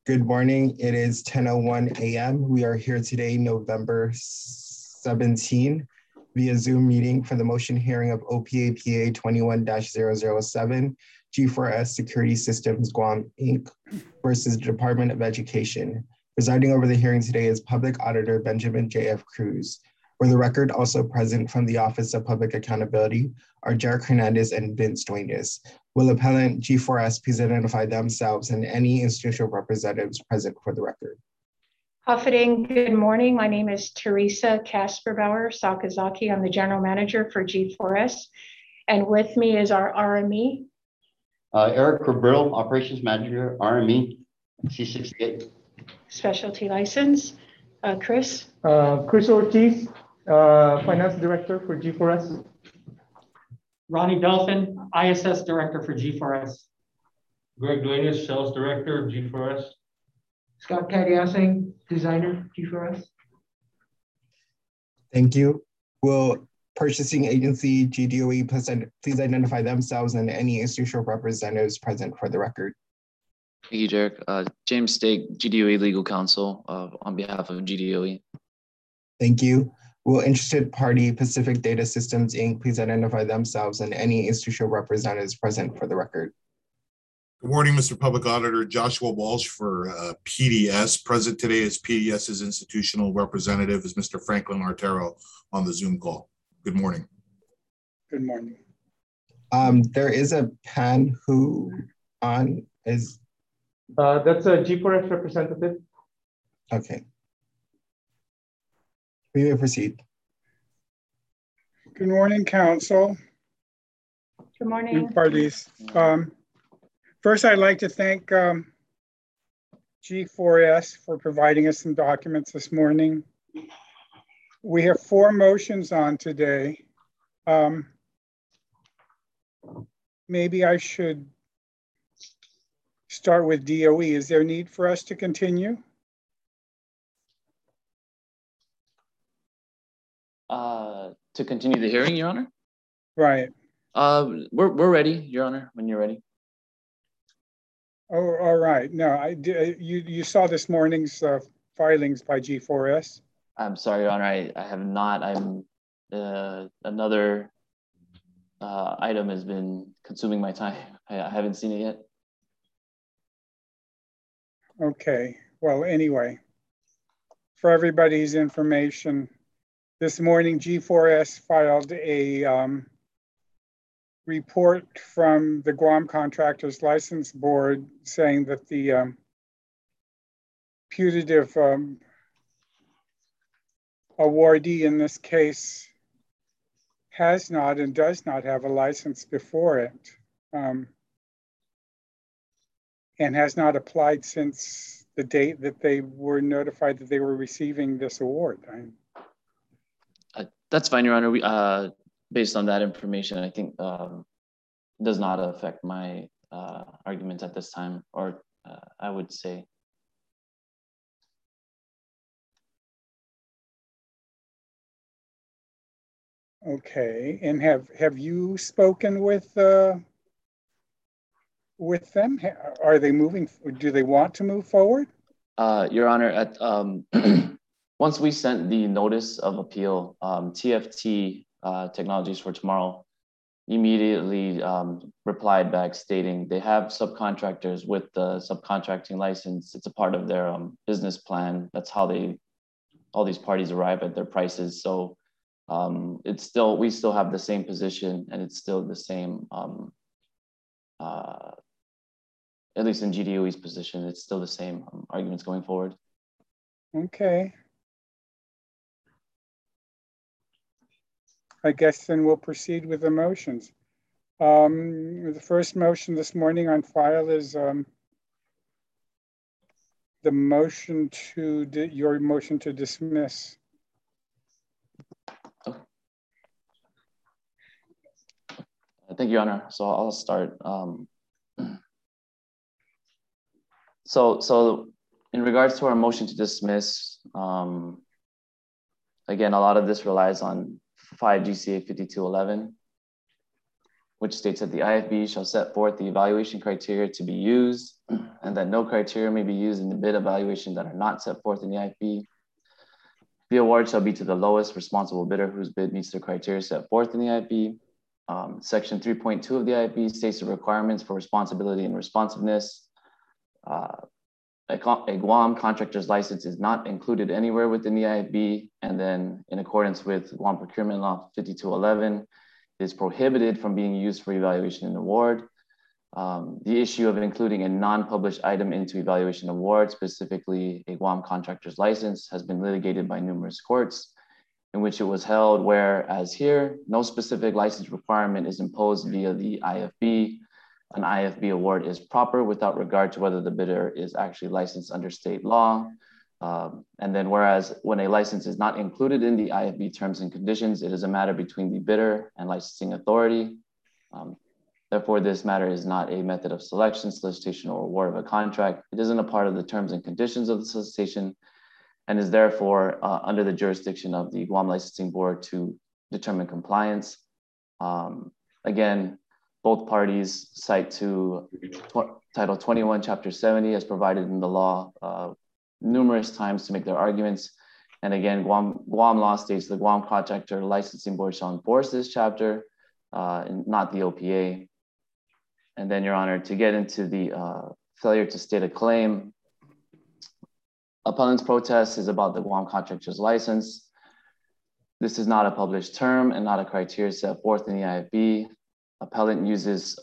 Good morning. It is 10:01 a.m. We are here today, November 17, via Zoom meeting for the motion hearing of OPAPA 21-007, G4S Security Systems Guam, Inc. versus the Department of Education. Presiding over the hearing today is Public Auditor Benjamin J.F. Cruz. For the record, also present from the Office of Public Accountability are Jarek Hernandez and Vince Duenas. Will appellant G4S please identify themselves and any institutional representatives present for the record? Huffing, good morning. My name is Teresa Kasperbauer Sakazaki. I'm the general manager for G4S. And with me is our RME. Eric Cabrillo, operations manager, RME, C68. Specialty license. Chris. Chris Ortiz, finance director for G4S. Ronnie Delphin, ISS director for G4S. Greg Duenas, sales director of G4S. Scott Kadiasing, designer, G4S. Thank you. Will purchasing agency GDOE please identify themselves and any institutional representatives present for the record? Thank you, Jarek. James Stake, GDOE legal counsel on behalf of GDOE. Thank you. Will interested party Pacific Data Systems, Inc. please identify themselves and any institutional representatives present for the record? Good morning, Mr. Public Auditor. Joshua Walsh for PDS. Present today is PDS's institutional representative is Mr. Franklin Artero on the Zoom call. Good morning. Good morning. There is a Pan who on is. That's a G4S representative. Okay. We may proceed. Good morning, Council. Good morning. Parties. First, I'd like to thank G4S for providing us some documents this morning. We have 4 motions on today. Maybe I should start with DOE. Is there need for us to continue? To continue the hearing, Your Honor? Right. We're ready, Your Honor, when you're ready. Oh, all right. No, you saw this morning's filings by G4S? I'm sorry, Your Honor, I have not. Another item has been consuming my time. I haven't seen it yet. Okay. Well, anyway, for everybody's information, this morning, G4S filed a report from the Guam Contractors License Board saying that the putative awardee in this case has not and does not have a license before it and has not applied since the date that they were notified that they were receiving this award. That's fine, Your Honor. We, based on that information, I think does not affect my arguments at this time, or I would say. Okay, and have you spoken with them? Are they moving? Do they want to move forward? Your Honor, at once we sent the notice of appeal, TFT Technologies for Tomorrow immediately replied back stating they have subcontractors with the subcontracting license. It's a part of their business plan. That's how all these parties arrive at their prices. So we still have the same position, and it's still the same, at least in GDOE's position, it's still the same arguments going forward. Okay. I guess then we'll proceed with the motions. The first motion this morning on file is the motion your motion to dismiss. Thank you, Your Honor. So I'll start. So in regards to our motion to dismiss, again, a lot of this relies on 5 GCA 5211. which states that the IFB shall set forth the evaluation criteria to be used, and that no criteria may be used in the bid evaluation that are not set forth in the IFB. The award shall be to the lowest responsible bidder whose bid meets the criteria set forth in the IFB. Section 3.2 of the IFB states the requirements for responsibility and responsiveness. A Guam contractor's license is not included anywhere within the IFB, and then in accordance with Guam Procurement Law 5211, it is prohibited from being used for evaluation and award. The issue of including a non-published item into evaluation award, specifically a Guam contractor's license, has been litigated by numerous courts, in which it was held, whereas here, no specific license requirement is imposed via the IFB. An IFB award is proper without regard to whether the bidder is actually licensed under state law. And then whereas when a license is not included in the IFB terms and conditions, it is a matter between the bidder and licensing authority. Therefore, this matter is not a method of selection, solicitation, or award of a contract. It isn't a part of the terms and conditions of the solicitation, and is therefore under the jurisdiction of the Guam Licensing Board to determine compliance. Again, both parties cite to Title 21, Chapter 70 as provided in the law numerous times to make their arguments. And again, Guam law states the Guam Contractor Licensing Board shall enforce this chapter, and not the OPA. And then, Your Honor, to get into the failure to state a claim, appellant's protest is about the Guam Contractor's license. This is not a published term and not a criteria set forth in the IFB. Appellant uses,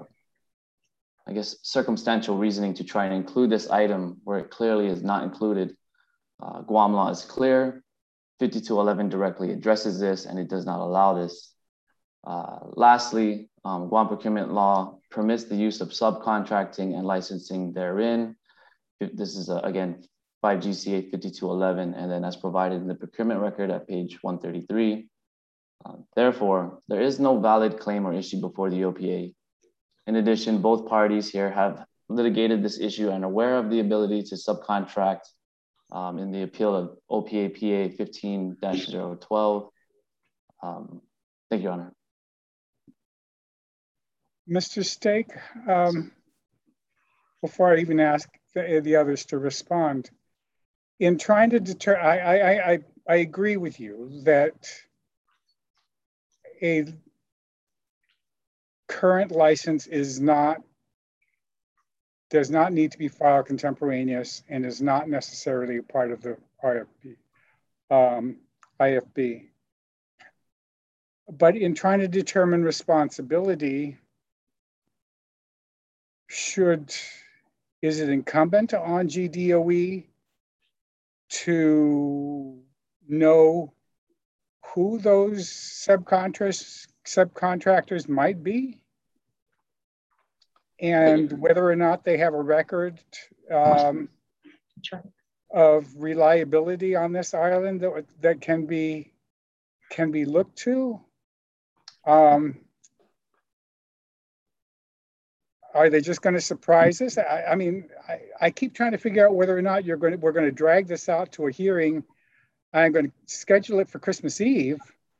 I guess, circumstantial reasoning to try and include this item where it clearly is not included. Guam law is clear. 5211 directly addresses this, and it does not allow this. Lastly, Guam procurement law permits the use of subcontracting and licensing therein. This is, again, 5 GCA 5211, and then as provided in the procurement record at page 133. Therefore, there is no valid claim or issue before the OPA. In addition, both parties here have litigated this issue and are aware of the ability to subcontract in the appeal of OPA PA 15-012. Thank you, Your Honor. Mr. Stake, before I even ask the others to respond, in trying to deter, I agree with you that a current license does not need to be filed contemporaneous and is not necessarily a part of the IFB. But in trying to determine responsibility, is it incumbent on GDOE to know who those subcontractors might be, and whether or not they have a record of reliability on this island that can be looked to? Are they just going to surprise us? I mean, I keep trying to figure out whether or not we're going to drag this out to a hearing. I'm going to schedule it for Christmas Eve,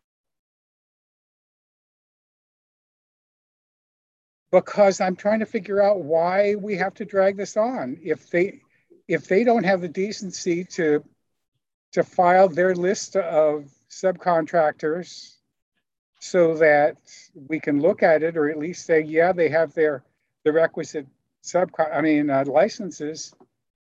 because I'm trying to figure out why we have to drag this on. If they don't have the decency to file their list of subcontractors so that we can look at it, or at least say, yeah, they have the requisite licenses,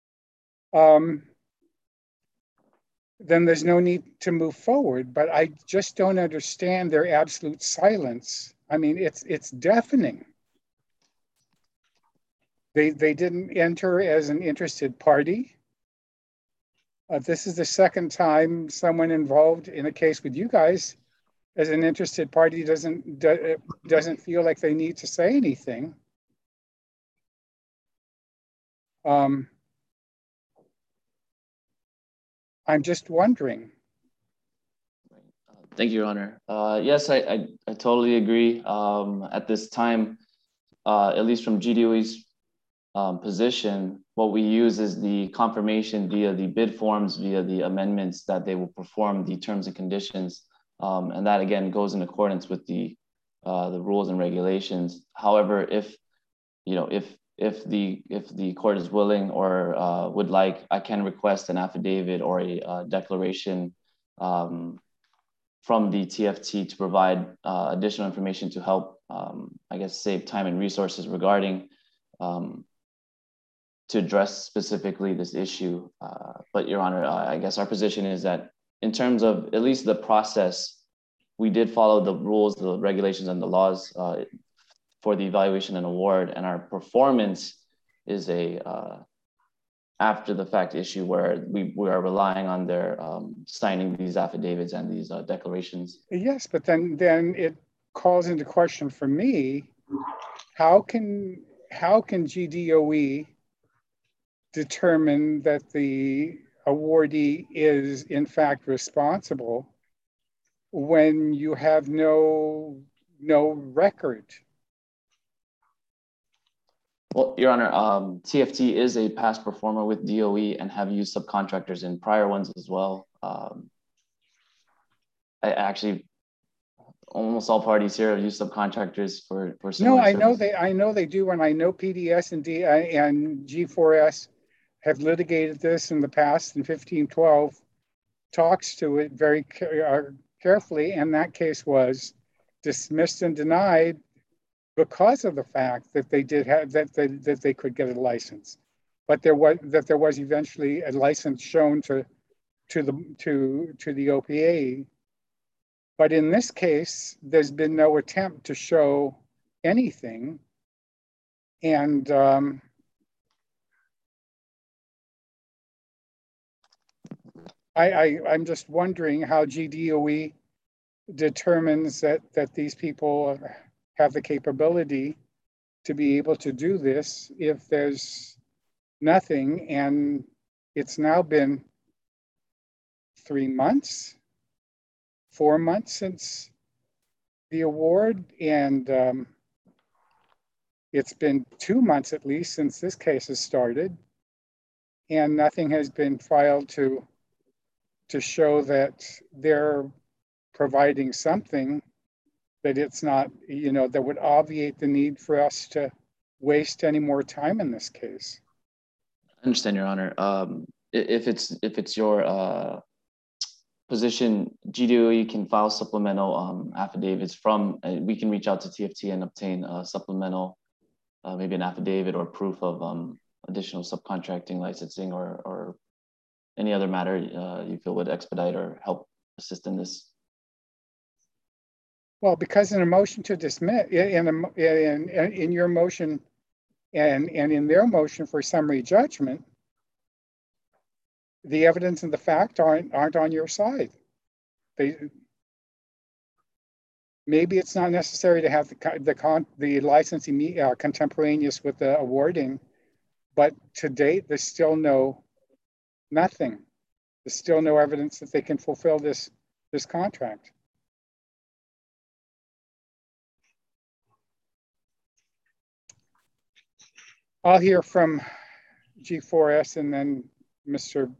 then there's no need to move forward. But I just don't understand their absolute silence. I mean, it's deafening. They didn't enter as an interested party. This is the second time someone involved in a case with you guys as an interested party doesn't feel like they need to say anything. I'm just wondering. Thank you, Your Honor. Yes, I totally agree. At this time, at least from GDOE's position, what we use is the confirmation via the bid forms, via the amendments that they will perform the terms and conditions. And that, again, goes in accordance with the the rules and regulations. However, if the court is willing or would like, I can request an affidavit or a declaration from the TFT to provide additional information to help, I guess, save time and resources regarding to address specifically this issue. But Your Honor, I guess our position is that in terms of at least the process, we did follow the rules, the regulations, and the laws for the evaluation and award, and our performance is a after the fact issue where we are relying on their signing these affidavits and these declarations. Yes, but then it calls into question for me, how can GDOE determine that the awardee is in fact responsible when you have no record? Well, Your Honor, TFT is a past performer with DOE and have used subcontractors in prior ones as well. I actually, almost all parties here have used subcontractors for No, I services. know they do, and I know PDS and G4S have litigated this in the past, and 1512 talks to it very carefully, and that case was dismissed and denied because of the fact that they did have that they could get a license, but there was eventually a license shown to the OPA. But in this case, there's been no attempt to show anything, and I'm just wondering how GDOE determines that these people have the capability to be able to do this if there's nothing. And it's now been 3 months, 4 months since the award, and it's been 2 months at least since this case has started, and nothing has been filed to show that they're providing something, that it's not, that would obviate the need for us to waste any more time in this case. I understand, Your Honor. If it's your position, GDOE can file supplemental affidavits from, we can reach out to TFT and obtain a supplemental, maybe an affidavit or proof of additional subcontracting, licensing, or any other matter you feel would expedite or help assist in this. Well, because in a motion to dismiss, in your motion and in their motion for summary judgment, the evidence and the fact aren't on your side. Maybe it's not necessary to have the licensing contemporaneous with the awarding, but to date, there's still nothing. There's still no evidence that they can fulfill this contract. I'll hear from G4S and then Mr.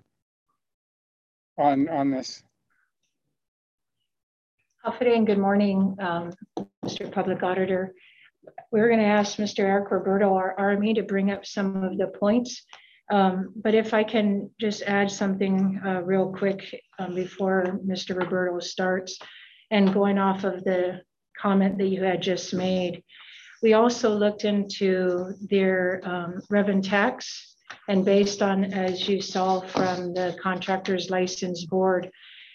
on this. Huffington, good morning, Mr. Public Auditor. We're going to ask Mr. Eric Roberto, our RME, to bring up some of the points. But if I can just add something real quick before Mr. Roberto starts, and going off of the comment that you had just made, we also looked into their revenue tax, and based on, as you saw from the contractor's license board,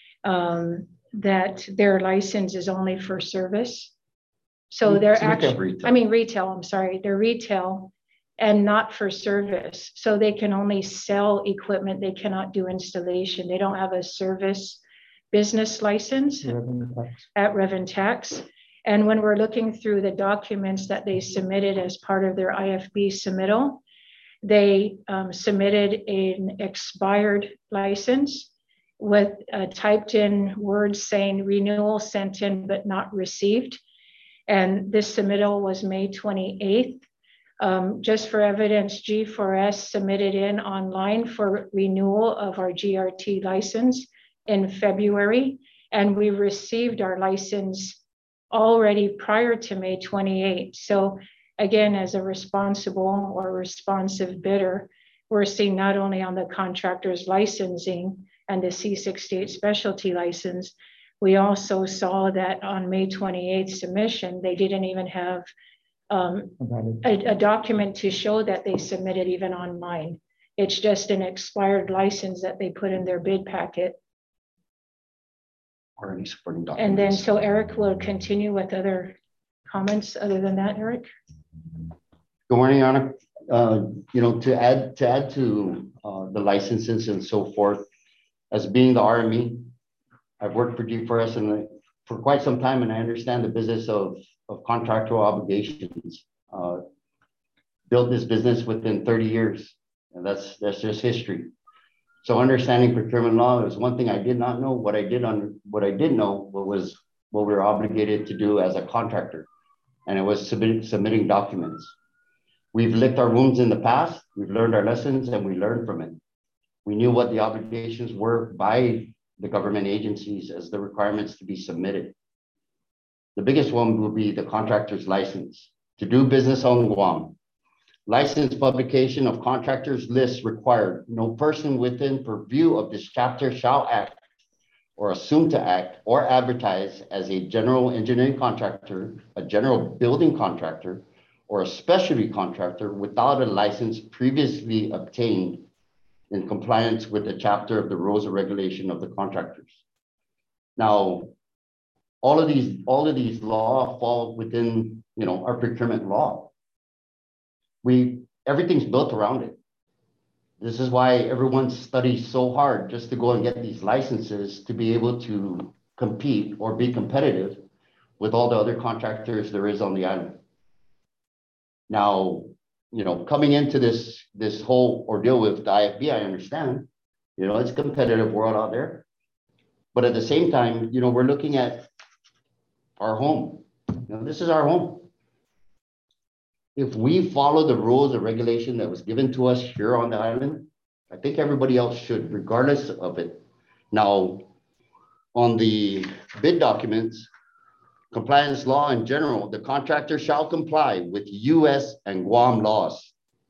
that their license is only for service. So they're actually, retail, I'm sorry, they're retail and not for service. So they can only sell equipment, they cannot do installation. They don't have a service business license at revenue tax. And when we're looking through the documents that they submitted as part of their IFB submittal, they submitted an expired license with typed in words saying renewal sent in but not received. And this submittal was May 28th. Just for evidence, G4S submitted in online for renewal of our GRT license in February, and we received our license already prior to May 28. So again, as a responsible or responsive bidder, we're seeing not only on the contractor's licensing and the C68 specialty license, we also saw that on May 28th submission, they didn't even have a document to show that they submitted even online. It's just an expired license that they put in their bid packet. Or any supporting documents. And then, so Eric will continue with other comments other than that, Eric? Good morning, Your Honor. You know, to add to the licenses and so forth, as being the RME, I've worked for G4S and for quite some time, and I understand the business of contractual obligations. Built this business within 30 years, and that's just history. So understanding procurement law is one thing I did not know. What I did know was what we were obligated to do as a contractor, and it was submitting documents. We've licked our wounds in the past. We've learned our lessons, and we learned from it. We knew what the obligations were by the government agencies as the requirements to be submitted. The biggest one will be the contractor's license. To do business on Guam, license publication of contractors list required. No person within purview of this chapter shall act or assume to act or advertise as a general engineering contractor, a general building contractor, or a specialty contractor without a license previously obtained in compliance with the chapter of the rules of regulation of the contractors. Now, all of these laws fall within, you know, our procurement law. Everything's built around it. This is why everyone studies so hard just to go and get these licenses to be able to compete or be competitive with all the other contractors there is on the island. Now, you know, coming into this whole ordeal with the IFB, I understand, you know, it's a competitive world out there. But at the same time, you know, we're looking at our home. You know, this is our home. If we follow the rules and regulation that was given to us here on the island, I think everybody else should, regardless of it. Now, on the bid documents, compliance law in general, the contractor shall comply with US and Guam laws.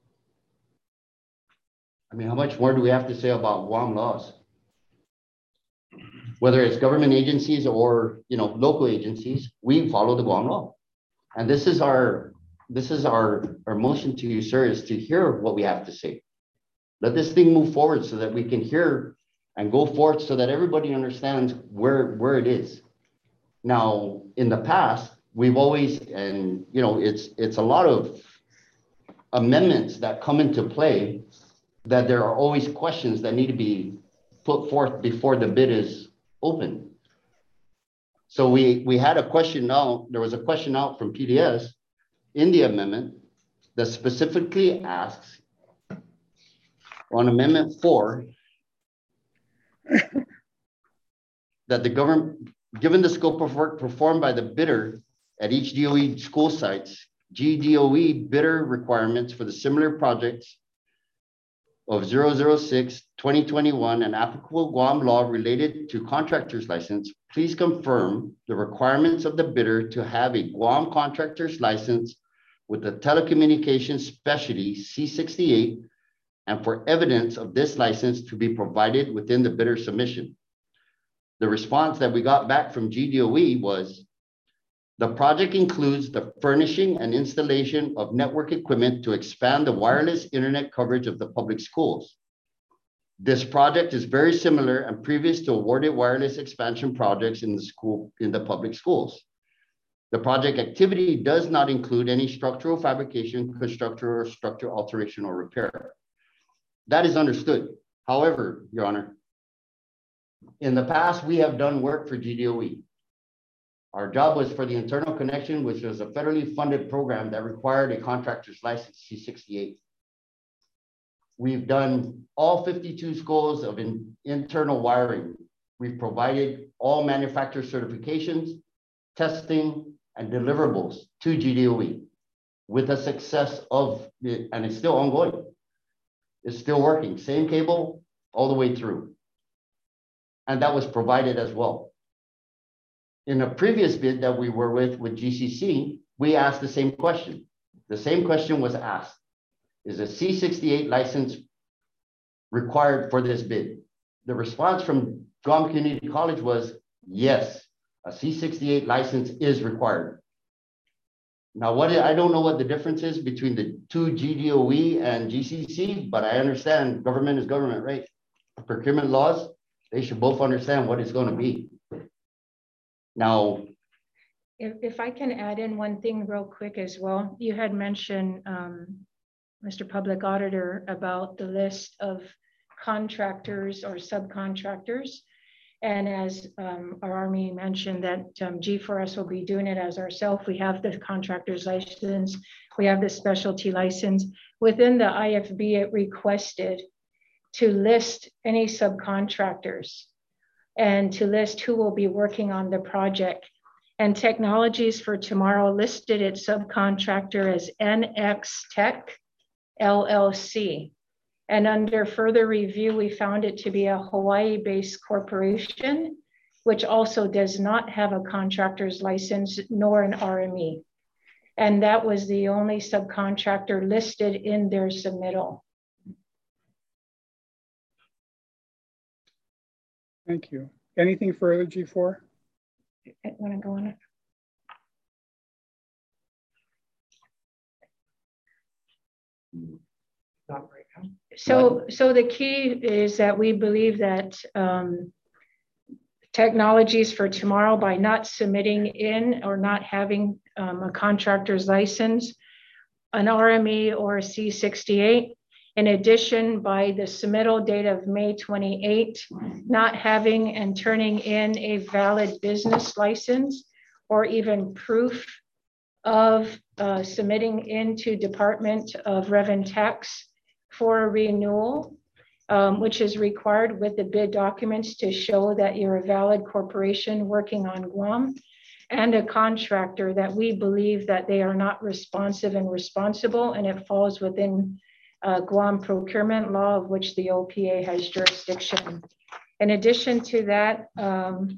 I mean, how much more do we have to say about Guam laws? Whether it's government agencies or, you know, local agencies, we follow the Guam law. And this is our motion to you, sir, is to hear what we have to say. Let this thing move forward so that we can hear and go forth so that everybody understands where it is. Now, in the past, we've always, and you know, it's a lot of amendments that come into play that there are always questions that need to be put forth before the bid is open. So we had a question out, there was a question out from PDS in the amendment that specifically asks on Amendment 4 that the government, given the scope of work performed by the bidder at each DOE school sites, GDOE bidder requirements for the similar projects of 006-2021 and applicable Guam law related to contractor's license, please confirm the requirements of the bidder to have a Guam contractor's license with the telecommunications specialty C68 and for evidence of this license to be provided within the bidder submission. The response that we got back from GDOE was, the project includes the furnishing and installation of network equipment to expand the wireless internet coverage of the public schools. This project is very similar and previous to awarded wireless expansion projects in the public schools. The project activity does not include any structural fabrication, construction, or structural alteration or repair. That is understood. However, Your Honor, in the past, we have done work for GDOE. Our job was for the internal connection, which was a federally funded program that required a contractor's license, C68. We've done all 52 schools of internal wiring. We've provided all manufacturer certifications, testing, and deliverables to GDOE with a success of, and it's still ongoing. It's still working, same cable all the way through. And that was provided as well. in a previous bid that we were with GCC, we asked the same question. The same question was asked. Is a C68 license required for this bid? The response from Guam Community College was yes, a C68 license is required. Now, I don't know what the difference is between the two GDOE and GCC, but I understand government is government, right? Procurement laws, they should both understand what it's going to be. Now, if I can add in one thing real quick as well, you had mentioned, Mr. Public Auditor, about the list of contractors or subcontractors. And as our Army mentioned that G4S will be doing it as ourselves. We have the contractor's license. We have the specialty license. Within the IFB, it requested to list any subcontractors and to list who will be working on the project. And Technologies for Tomorrow listed its subcontractor as NX Tech LLC. And under further review, we found it to be a Hawaii-based corporation, which also does not have a contractor's license nor an RME. And that was the only subcontractor listed in their submittal. Thank you. Anything further, G4? I want to go on it. Not right now. So the key is that we believe that Technologies for Tomorrow, by not submitting in or not having a contractor's license, an RME or a C68, in addition, by the submittal date of May 28, not having and turning in a valid business license or even proof of submitting into Department of Rev and Tax for a renewal, which is required with the bid documents to show that you're a valid corporation working on Guam, and a contractor that we believe that they are not responsive and responsible, and it falls within Guam procurement law, of which the OPA has jurisdiction. In addition to that, I'm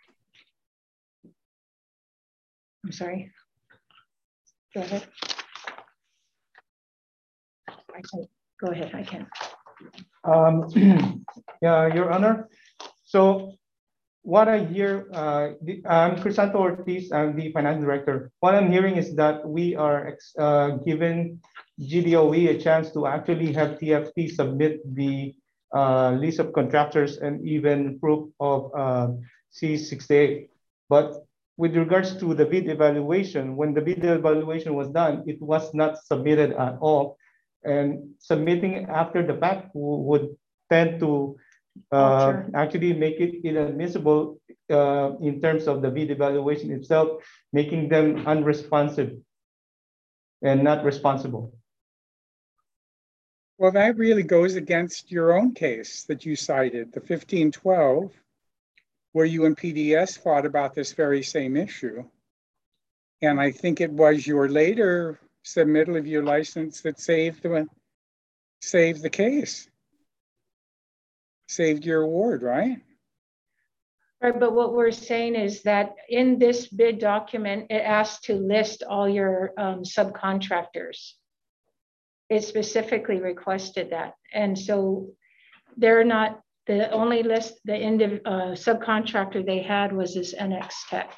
sorry, go ahead. I can go ahead, I can. Yeah, Your Honor. So what I hear, I'm Crisanto Ortiz, I'm the finance director. What I'm hearing is that we are given GDOE a chance to actually have TFT submit the list of contractors and even proof of C68. But with regards to the bid evaluation, when the bid evaluation was done, it was not submitted at all. And submitting after the fact would tend to actually make it inadmissible in terms of the bid evaluation itself, making them unresponsive and not responsible. Well, that really goes against your own case that you cited, the 1512, where you and PDS fought about this very same issue. And I think it was your later submittal of your license that saved the case, saved your award, right? Right, but what we're saying is that in this bid document, it asks to list all your subcontractors. It specifically requested that. And so they're not, the only list, the subcontractor they had was this NX Tech.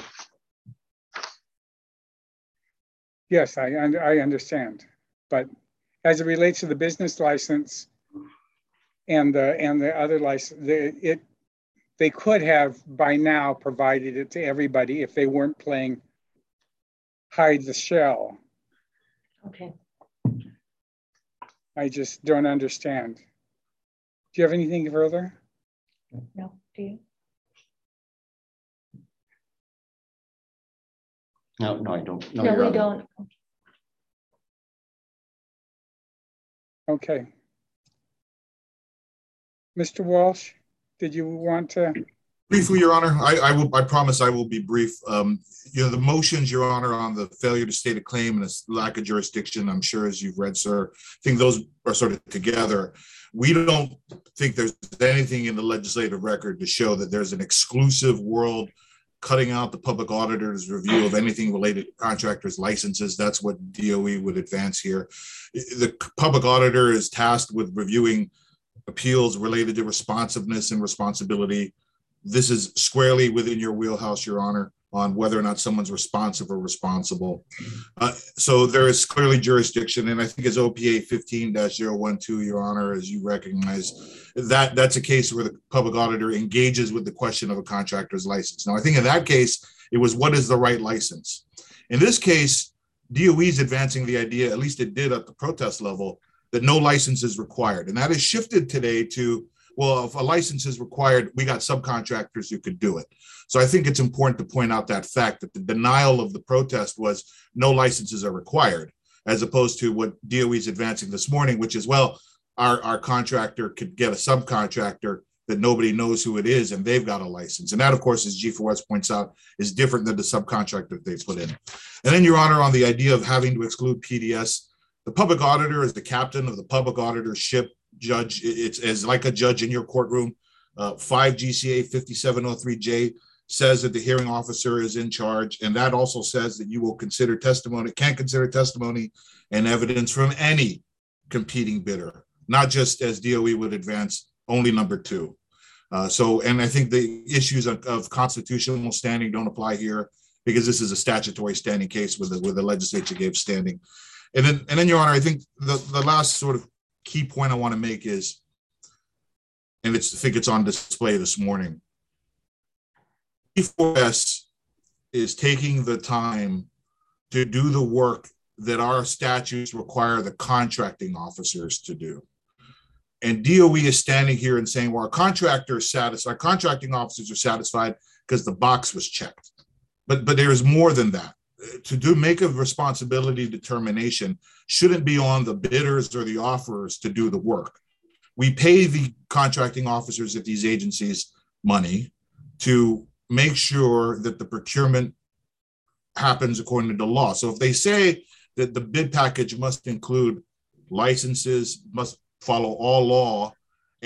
Yes, I understand. But as it relates to the business license and the other license, they could have by now provided it to everybody if they weren't playing hide the shell. Okay. I just don't understand. Do you have anything further? No, do you? No, I don't. No, we don't. Okay. Mr. Walsh, did you want to? Briefly, Your Honor, I promise I will be brief. The motions, Your Honor, on the failure to state a claim and a lack of jurisdiction, I'm sure as you've read, sir, I think those are sort of together. We don't think there's anything in the legislative record to show that there's an exclusive world cutting out the public auditor's review of anything related to contractors' licenses. That's what DOE would advance here. The public auditor is tasked with reviewing appeals related to responsiveness and responsibility. This is squarely within your wheelhouse, Your Honor, on whether or not someone's responsive or responsible. So there is clearly jurisdiction, and I think as OPA 15-012, Your Honor, as you recognize, that's a case where the public auditor engages with the question of a contractor's license. Now, I think in that case, it was what is the right license? In this case, DOE is advancing the idea, at least it did at the protest level, that no license is required. And that has shifted today to, well, if a license is required, we got subcontractors who could do it. So I think it's important to point out that fact that the denial of the protest was no licenses are required, as opposed to what DOE is advancing this morning, which is, well, our contractor could get a subcontractor that nobody knows who it is and they've got a license. And that, of course, as G4S points out, is different than the subcontractor they put in. And then, Your Honor, on the idea of having to exclude PDS, the public auditor is the captain of the public auditor's ship. Judge, it's as like a judge in your courtroom. 5 GCA 5703J says that the hearing officer is in charge, and that also says that you will consider testimony, can consider testimony and evidence from any competing bidder, not just as DOE would advance only number 2. And I think the issues of constitutional standing don't apply here because this is a statutory standing case where the legislature gave standing. And then, Your Honor, I think the last sort of key point I want to make is, and I think it's on display this morning, G4S is taking the time to do the work that our statutes require the contracting officers to do. And DOE is standing here and saying, well, our contracting officers are satisfied because the box was checked. But there is more than that. To make a responsibility determination shouldn't be on the bidders or the offerers to do the work. We pay the contracting officers at these agencies money to make sure that the procurement happens according to the law. So if they say that the bid package must include licenses, must follow all law,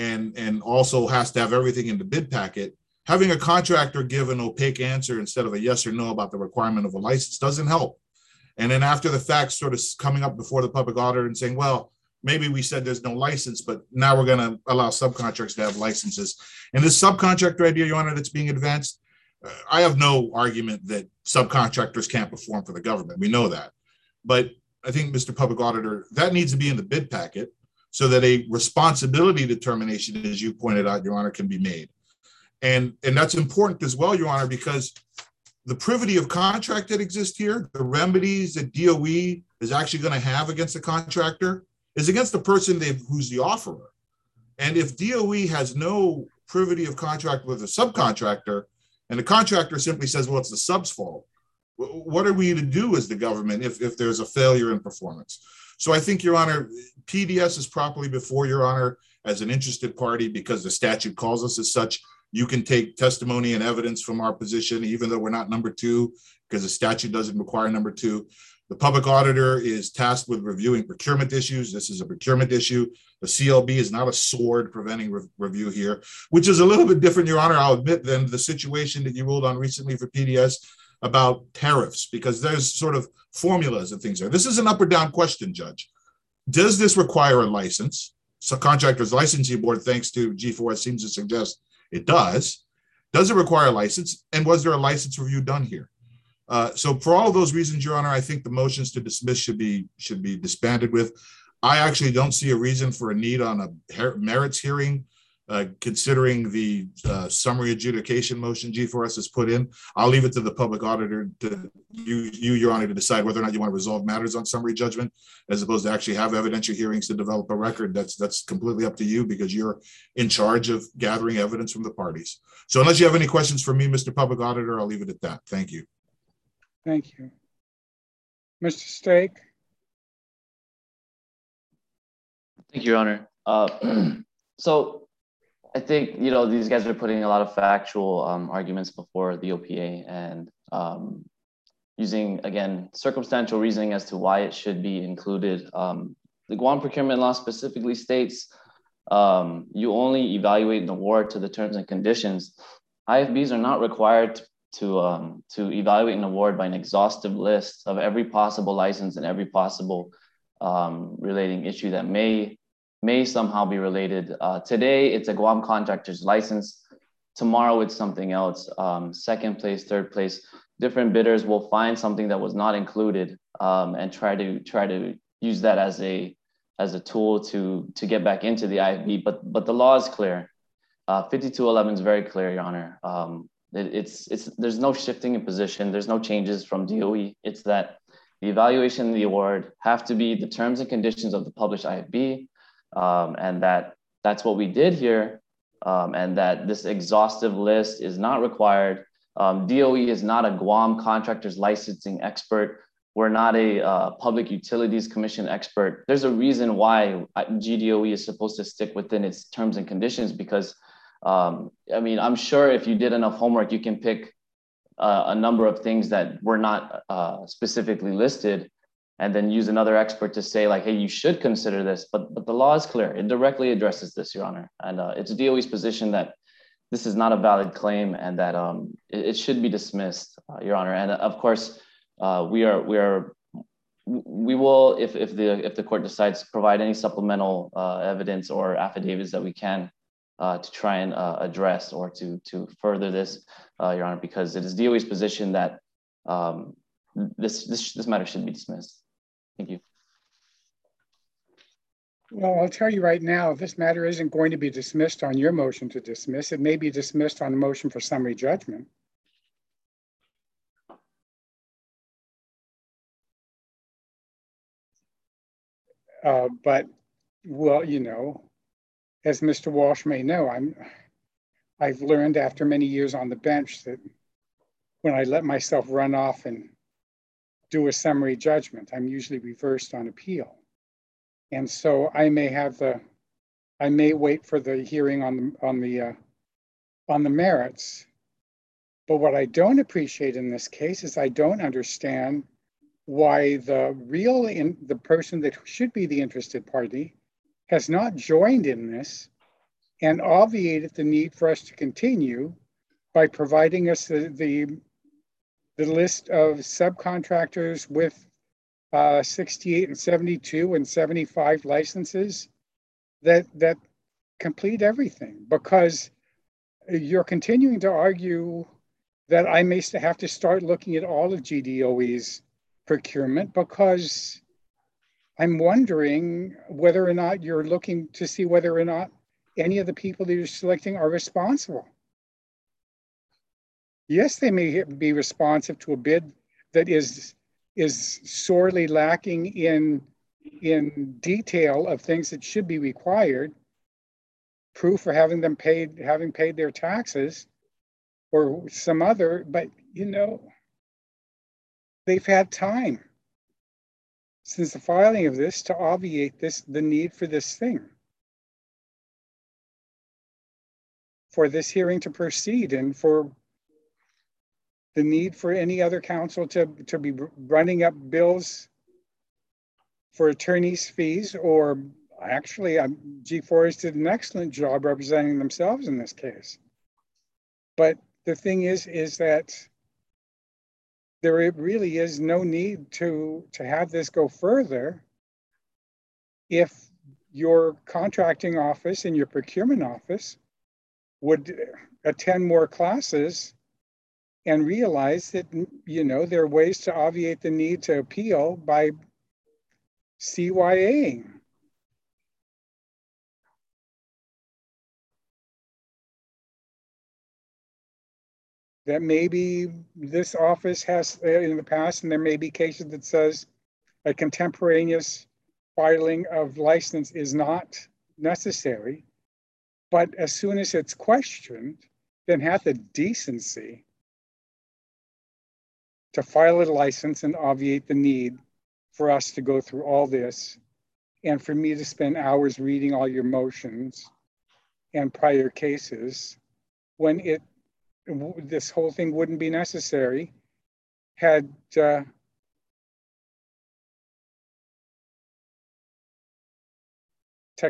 and also has to have everything in the bid packet, having a contractor give an opaque answer instead of a yes or no about the requirement of a license doesn't help. And then after the fact, sort of coming up before the public auditor and saying, well, maybe we said there's no license, but now we're going to allow subcontractors to have licenses. And this subcontractor idea, Your Honor, that's being advanced, I have no argument that subcontractors can't perform for the government. We know that. But I think, Mr. Public Auditor, that needs to be in the bid packet so that a responsibility determination, as you pointed out, Your Honor, can be made. And that's important as well, Your Honor, because the privity of contract that exists here, the remedies that DOE is actually going to have against the contractor is against the person who's the offerer. And if DOE has no privity of contract with a subcontractor, and the contractor simply says, well, it's the sub's fault, what are we to do as the government if there's a failure in performance? So I think, Your Honor, PDS is properly before Your Honor as an interested party because the statute calls us as such. You can take testimony and evidence from our position, even though we're not number 2, because the statute doesn't require number 2. The public auditor is tasked with reviewing procurement issues. This is a procurement issue. The CLB is not a sword preventing review here, which is a little bit different, Your Honor, I'll admit, than the situation that you ruled on recently for PDS about tariffs, because there's sort of formulas and things there. This is an up or down question, Judge. Does this require a license? Subcontractors Licensing Board, thanks to G4S, seems to suggest it does. Does it require a license? And was there a license review done here? So for all of those reasons, Your Honor, I think the motions to dismiss should be disbanded with. I actually don't see a reason for a need on a merits hearing, considering the summary adjudication motion G4S has put in. I'll leave it to the public auditor, to you, Your Honor, to decide whether or not you want to resolve matters on summary judgment, as opposed to actually have evidentiary hearings to develop a record. That's completely up to you because you're in charge of gathering evidence from the parties. So unless you have any questions for me, Mr. Public Auditor, I'll leave it at that. Thank you. Thank you. Mr. Stake. Thank you, Your Honor. So I think, these guys are putting a lot of factual arguments before the OPA and using, again, circumstantial reasoning as to why it should be included. The Guam procurement law specifically states you only evaluate an award to the terms and conditions. IFBs are not required to evaluate an award by an exhaustive list of every possible license and every possible relating issue that may somehow be related. Today, it's a Guam contractor's license. Tomorrow, it's something else. Second place, third place, different bidders will find something that was not included and try to use that as a tool to get back into the IFB. But the law is clear. 5211 is very clear, Your Honor. There's no shifting in position. There's no changes from DOE. It's that the evaluation and the award have to be the terms and conditions of the published IFB, and that's what we did here, and that this exhaustive list is not required. DOE is not a Guam contractor's licensing expert. We're not a Public Utilities Commission expert. There's a reason why GDOE is supposed to stick within its terms and conditions because, I mean, I'm sure if you did enough homework, you can pick a number of things that were not specifically listed and then use another expert to say like, hey, you should consider this, but the law is clear. It directly addresses this, Your Honor. And it's DOE's position that this is not a valid claim and that it should be dismissed, Your Honor. And of course, we will, if the court decides to provide any supplemental evidence or affidavits that we can to try and address or to further this, Your Honor, because it is DOE's position that this matter should be dismissed. Thank you. Well, I'll tell you right now, this matter isn't going to be dismissed on your motion to dismiss. It may be dismissed on a motion for summary judgment. But, well, you know, as Mr. Walsh may know, I've learned after many years on the bench that when I let myself run off and do a summary judgment, I'm usually reversed on appeal. And so I may wait for the hearing on the merits. But what I don't appreciate in this case is I don't understand why the person that should be the interested party has not joined in this and obviated the need for us to continue by providing us the list of subcontractors with 68 and 72 and 75 licenses that complete everything, because you're continuing to argue that I may have to start looking at all of GDOE's procurement, because I'm wondering whether or not you're looking to see whether or not any of the people that you're selecting are responsible. Yes, they may be responsive to a bid that is sorely lacking in detail of things that should be required, proof for having paid their taxes or some other, but you know, they've had time since the filing of this to obviate the need for this thing, for this hearing to proceed, and for the need for any other counsel to be running up bills for attorney's fees, or actually G4S did an excellent job representing themselves in this case. But the thing is that there really is no need to have this go further if your contracting office and your procurement office would attend more classes and realize that, you know, there are ways to obviate the need to appeal by CYAing. That maybe this office has in the past, and there may be cases that says a contemporaneous filing of license is not necessary, but as soon as it's questioned, then have the decency to file a license and obviate the need for us to go through all this and for me to spend hours reading all your motions and prior cases when this whole thing wouldn't be necessary had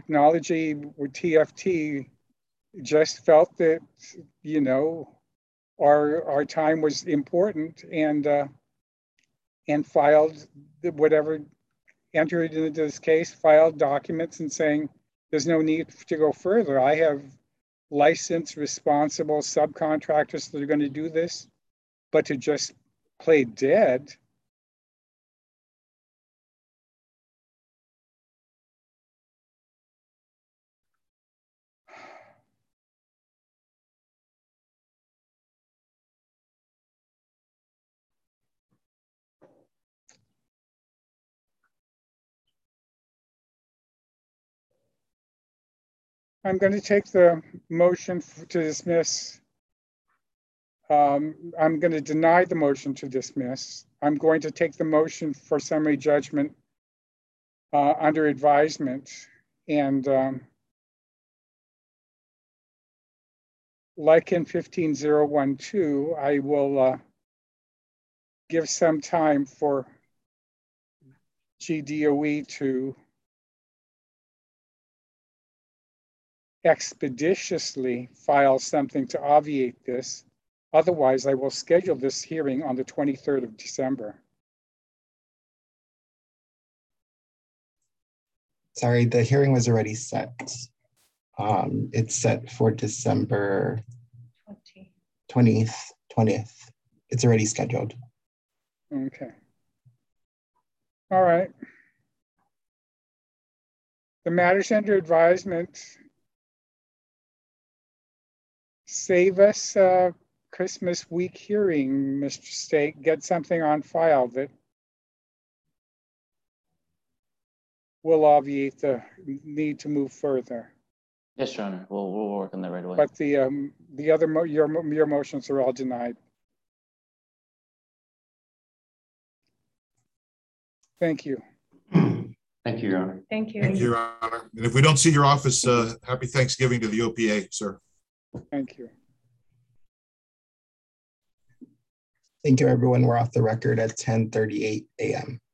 technology or TFT just felt that, you know, our time was important and filed whatever, entered into this case, filed documents and saying there's no need to go further. I have licensed, responsible subcontractors that are going to do this, but to just play dead. I'm going to take the motion to dismiss. I'm going to deny the motion to dismiss. I'm going to take the motion for summary judgment under advisement. And like in 15012, I will give some time for GDOE to expeditiously file something to obviate this. Otherwise, I will schedule this hearing on the 23rd of December. Sorry, the hearing was already set. It's set for December 20th. It's already scheduled. Okay. All right. The matters under advisement save us a Christmas week hearing, Mr. State. Get something on file that will obviate the need to move further. Yes, Your Honor. We'll work on that right away. But the other your motions are all denied. Thank you. Thank you, Your Honor. Thank you. Thank you, Your Honor. And if we don't see your office, happy Thanksgiving to the OPA, sir. Thank you. Thank you, everyone. We're off the record at 10:38 a.m.